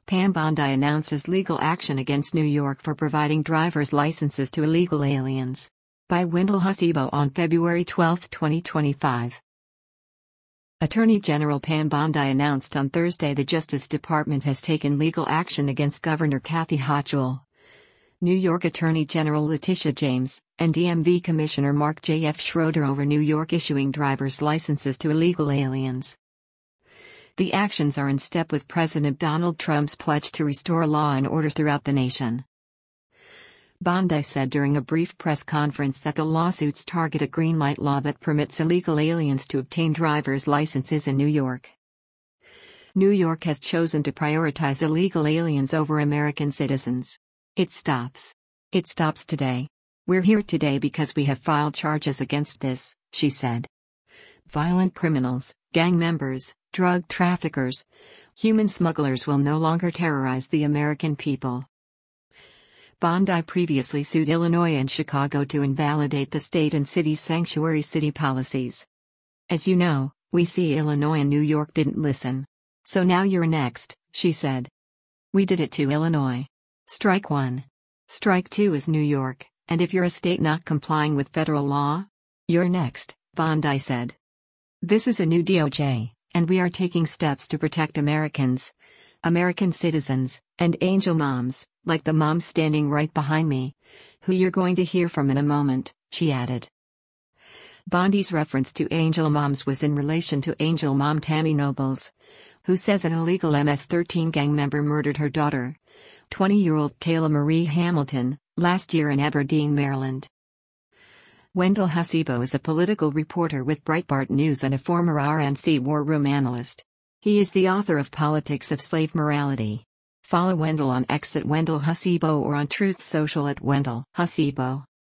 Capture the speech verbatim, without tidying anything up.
Pam Bondi announces legal action against New York for providing driver's licenses to illegal aliens. By Wendell Hasibo on February twelfth, twenty twenty-five. Attorney General Pam Bondi announced on Thursday the Justice Department has taken legal action against Governor Kathy Hochul, New York Attorney General Letitia James, and D M V Commissioner Mark J F Schroeder over New York issuing driver's licenses to illegal aliens. The actions are in step with President Donald Trump's pledge to restore law and order throughout the nation. Bondi said during a brief press conference that the lawsuits target a green light law that permits illegal aliens to obtain driver's licenses in New York. New York has chosen to prioritize illegal aliens over American citizens. It stops. It stops today. We're here today because we have filed charges against this, she said. Violent criminals, gang members, drug traffickers, human smugglers will no longer terrorize the American people. Bondi previously sued Illinois and Chicago to invalidate the state and city's sanctuary city policies. As you know, we see Illinois and New York didn't listen. So now you're next, she said. We did it to Illinois. Strike one. Strike two is New York, and if you're a state not complying with federal law, you're next, Bondi said. This is a new D O J, and we are taking steps to protect Americans, American citizens, and angel moms, like the mom standing right behind me, who you're going to hear from in a moment, she added. Bondi's reference to angel moms was in relation to angel mom Tammy Nobles, who says an illegal M S thirteen gang member murdered her daughter, twenty-year-old Kayla Marie Hamilton, last year in Aberdeen, Maryland. Wendell Hasibo is a political reporter with Breitbart News and a former R N C war room analyst. He is the author of Politics of Slave Morality. Follow Wendell on X at Wendell Hasibo or on Truth Social at Wendell Hasibo.